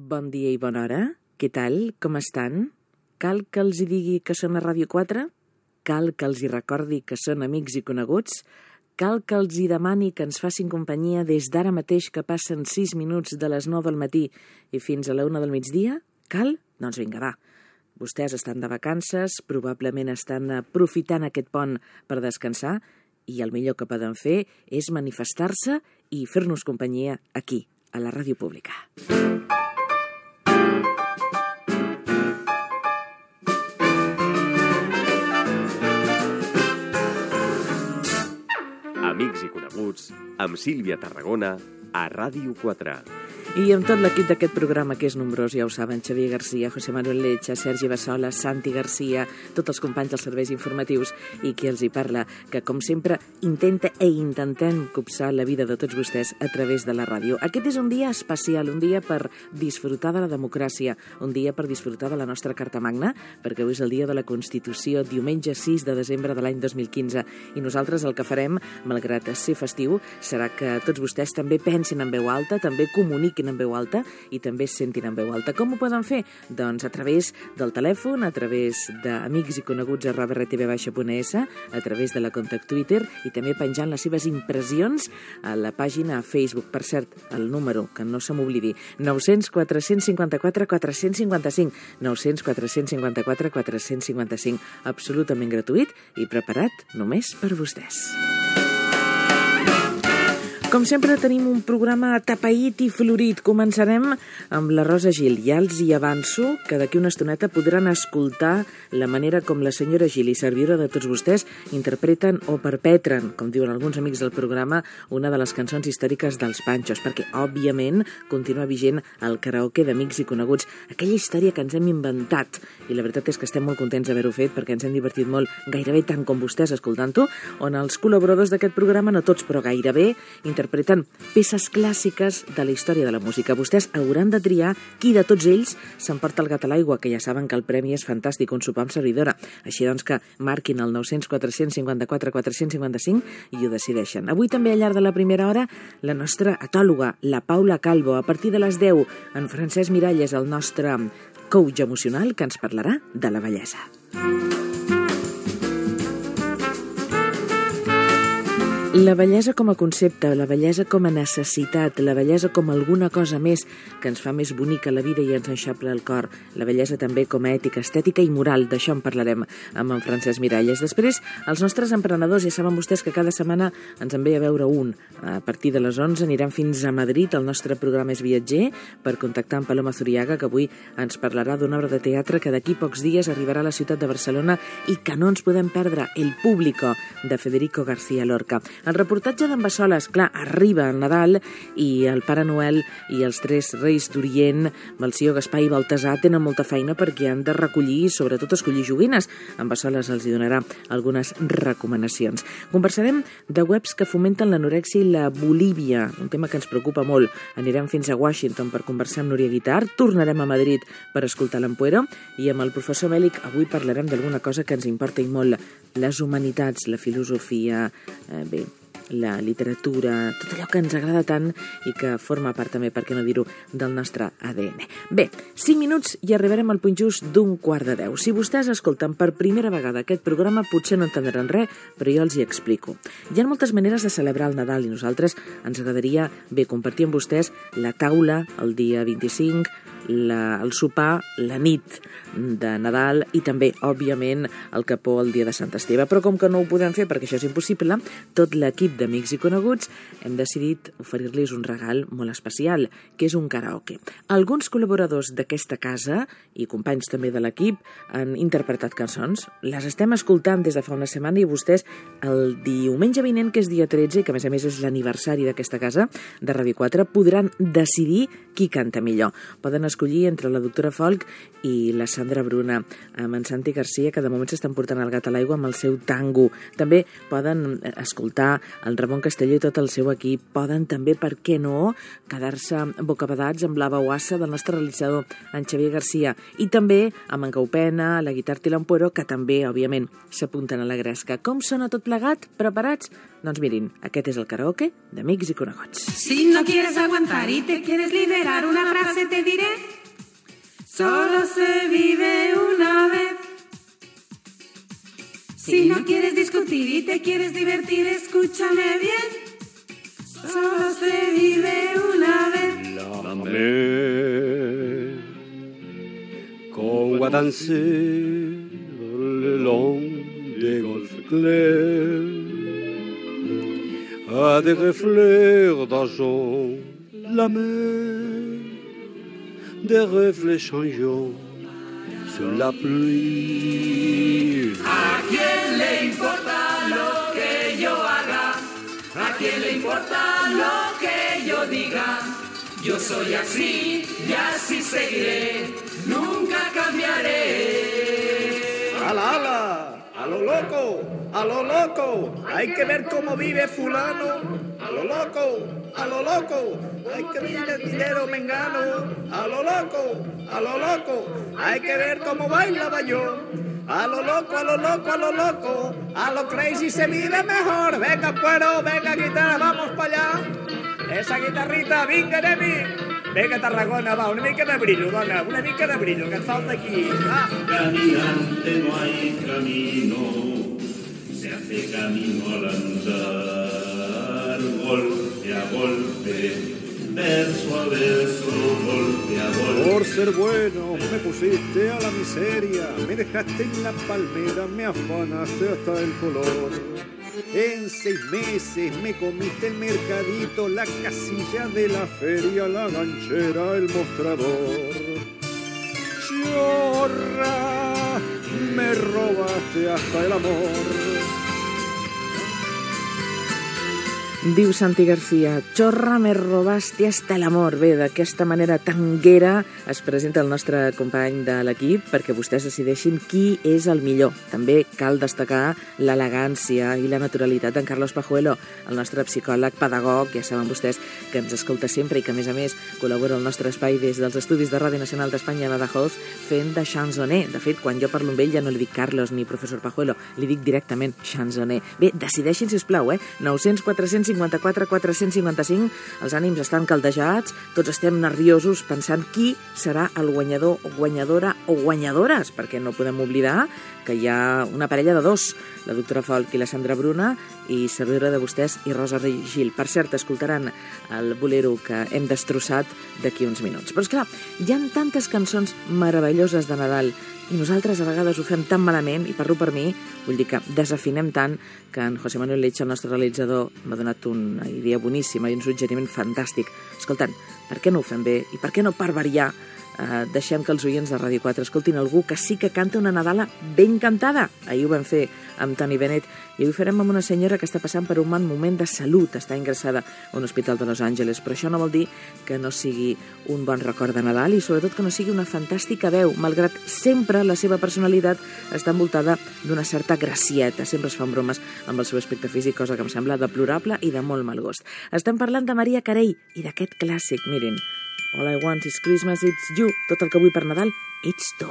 Bon dia i bona hora. Què tal? Com estan? Cal que els hi digui que són a Ràdio 4? Cal que els hi recordi que són amics i coneguts? Cal que els hi demani que ens facin companyia des d'ara mateix que passen 6 minuts de les 9 del matí i fins a la 1 del migdia? Cal? Doncs vinga, va. Vostès estan de vacances, probablement estan aprofitant aquest pont per descansar i el millor que poden fer és manifestar-se i fer-nos companyia aquí, a la ràdio pública. Amics i coneguts, amb Sílvia Tarragona, a Ràdio 4. I amb tot l'equip d'aquest programa, que és nombrós, ja ho saben, Xavier Garcia, José Manuel Lecha, Sergi Bassola, Santi Garcia, tots els companys dels serveis informatius i qui els hi parla, que com sempre intenta e intentem copsar la vida de tots vostès a través de la ràdio. Aquest és un dia especial, un dia per disfrutar de la democràcia, un dia per disfrutar de la nostra Carta Magna, perquè avui és el dia de la Constitució, diumenge 6 de desembre de l'any 2015, i nosaltres el que farem, malgrat ser festiu, serà que tots vostès també pensin en veu alta, també comuniquin en veu alta i també es sentin en veu alta. Com ho poden fer? Doncs a través del telèfon, a través d'amics i coneguts @rtv-.es, a través de la compte Twitter i també penjant les seves impressions a la pàgina Facebook. Per cert, el número, que no se m'oblidi, 900 454 455, 900 454 455, absolutament gratuït i preparat només per vostès. Com sempre tenim un programa atapeït i florit. Començarem amb la Rosa Gil. Ja els hi avanço que d'aquí una estoneta podran escoltar la manera com la senyora Gil i servidora de tots vostès interpreten o perpetren, com diuen alguns amics del programa, una de les cançons històriques dels Panxos, perquè, òbviament, continua vigent el karaoke d'amics i coneguts. Aquella història que ens hem inventat, i la veritat és que estem molt contents d'haver-ho fet perquè ens hem divertit molt, gairebé tant com vostès escoltant-ho, on els col·laboradors d'aquest programa, no tots, però gairebé, interpreten peces clàssiques de la història de la música. Vostès hauran de triar qui de tots ells s'emporta el gat a l'aigua, que ja saben que el premi és fantàstic, un sopar amb servidora. Així doncs que marquin el 900 454 455 i ho decideixen. Avui també al llarg de la primera hora la nostra etòloga, la Paula Calvo. A partir de les 10, en Francesc Miralles, el nostre coach emocional, que ens parlarà de la bellesa. La bellesa com a concepte, la bellesa com a necessitat, la bellesa com alguna cosa més que ens fa més bonica la vida i ens enxampla el cor. La bellesa també com a ètica, estètica i moral. D'això en parlarem amb en Francesc Miralles. Després, els nostres emprenedors, ja saben vostès que cada setmana ens en ve a veure un. A partir de les 11 anirem fins a Madrid, el nostre programa és viatger, per contactar amb Paloma Zuriaga, que avui ens parlarà d'una obra de teatre que d'aquí pocs dies arribarà a la ciutat de Barcelona i que no ens podem perdre, El Público, de Federico García Lorca. El reportatge d'en Bassoles, clar, arriba el Nadal i el Pare Noel i els tres reis d'Orient, Melcior, Gaspar i Baltasar, tenen molta feina perquè han de recollir i sobretot escollir joguines. En Bassoles els hi donarà algunes recomanacions. Conversarem de webs que fomenten l'anorèxia i la bulímia, un tema que ens preocupa molt. Anirem fins a Washington per conversar amb Núria Guitart, tornarem a Madrid per escoltar l'Ampuero i amb el professor Mèlic avui parlarem d'alguna cosa que ens importa i molt, les humanitats, la filosofia, la literatura, tot allò que ens agrada tant i que forma part també, per què no dir-ho, del nostre ADN. Bé, 5 minuts i arribarem al punt just d'un 9:15. Si vostès escolten per primera vegada aquest programa potser no entendran res, però jo els hi explico. Hi ha moltes maneres de celebrar el Nadal i nosaltres ens agradaria compartir amb vostès la taula el dia 25, el sopar, la nit de Nadal i també, òbviament, el capó el dia de Sant Esteve. Però com que no ho podem fer perquè això és impossible, tot l'equip d'amics i coneguts hem decidit oferir-los un regal molt especial, que és un karaoke. Alguns col·laboradors d'aquesta casa i companys també de l'equip han interpretat cançons. Les estem escoltant des de fa una setmana i vostès el diumenge vinent, que és dia 13, que a més és l'aniversari d'aquesta casa, de Ràdio 4, podran decidir qui canta millor. Poden escollir entre la doctora Folk i la Sandra Bruna, amb en Santi Garcia, que de moment s'estan portant el gat a l'aigua amb el seu tango. També poden escoltar el Ramon Castelló i tot el seu equip. Poden també, per què no, quedar-se bocabadats amb la veuassa del nostre realitzador, en Xavier Garcia, i també amb en Caupena, la guitarra i l'Ampuero, que també, òbviament, s'apunten a la gresca. Com sona tot plegat? Preparats? Doncs mirin, aquest és el karaoke d'Amics i Coneguts. Si no quieres aguantar y te quieres liberar, una frase te diré. Solo se vive una vez. Si no quieres discutir y te quieres divertir, escúchame bien. Solo se vive una vez. La mer qu'on va danser le long des golfes clairs a des reflets d'argent. La mer, des reflets changeants sous la pluie. ¿A quién le importa lo que yo haga? ¿A quién le importa lo que yo diga? Yo soy así y así seguiré, nunca cambiaré. ¡Hala, hala! ¡A lo loco! ¡A lo loco! Hay que ver cómo vive fulano. ¡A lo loco! ¡A lo loco! Hay que ver el dinero mengano. ¡A lo loco! ¡A lo loco! Hay que ver cómo baila Bayón. A lo loco, a lo loco, a lo loco, a lo crazy se vive mejor. Venga, cuero, venga, guitarra, vamos para allá. Esa guitarrita, vinga de mí. Venga, Tarragona, va, una mica de brillo, dona, una mica de brillo, que ens falta aquí. Ah. Caminante no hay camino, se hace camino al andar, golpe a golpe, verso a verso, golpe a golpe. Por ser bueno me pusiste a la miseria, me dejaste en la palmera, me afanaste hasta el color. En 6 meses me comiste el mercadito, la casilla de la feria, la ganchera, el mostrador. Chorra, me robaste hasta el amor. Diu Santi García, Chorra, me robaste hasta el amor. Bé, d'aquesta manera tanguera es presenta el nostre company de l'equip perquè vostès decideixin qui és el millor. També cal destacar l'elegància i la naturalitat d'en Carlos Pajuelo, el nostre psicòleg pedagog, ja saben vostès que ens escolta sempre i que a més col·labora al nostre espai des dels estudis de Ràdio Nacional d'Espanya a Badajoz fent de chansoner. De fet, quan jo parlo amb ell ja no li dic Carlos ni professor Pajuelo, li dic directament chansoner. Bé, decideixin, sisplau, 900 454 455, els ànims estan caldejats, tots estem nerviosos pensant qui serà el guanyador o guanyadora o guanyadores, perquè no podem oblidar que hi ha una parella de dos, la doctora Folch i la Sandra Bruna, i servidora de vostès i Rosa Gil. Per cert, escoltaran el bolero que hem destrossat d'aquí uns minuts. Però esclar, hi ha tantes cançons meravelloses de Nadal i nosaltres a vegades ho fem tan malament, i parlo per mi, vull dir que desafinem tant, que en José Manuel Leitch, el nostre realitzador, m'ha donat una idea boníssima i un suggeriment fantàstic. Escoltant, per què no ho fem bé? I per què no, per variar, deixem que els oients de Ràdio 4 escoltin algú que sí que canta una Nadala ben cantada? Ahir ho vam fer amb Toni Bennett i avui farem amb una senyora que està passant per un mal moment de salut, està ingressada a un hospital de Los Angeles, però això no vol dir que no sigui un bon record de Nadal i sobretot que no sigui una fantàstica veu, malgrat sempre la seva personalitat està envoltada d'una certa gracieta, sempre es fan bromes amb el seu aspecte físic, cosa que em sembla deplorable i de molt mal gust. Estem parlant de Maria Carey i d'aquest clàssic, mirin, All I want is Christmas, it's you. Tot el que vull per Nadal, ets tu.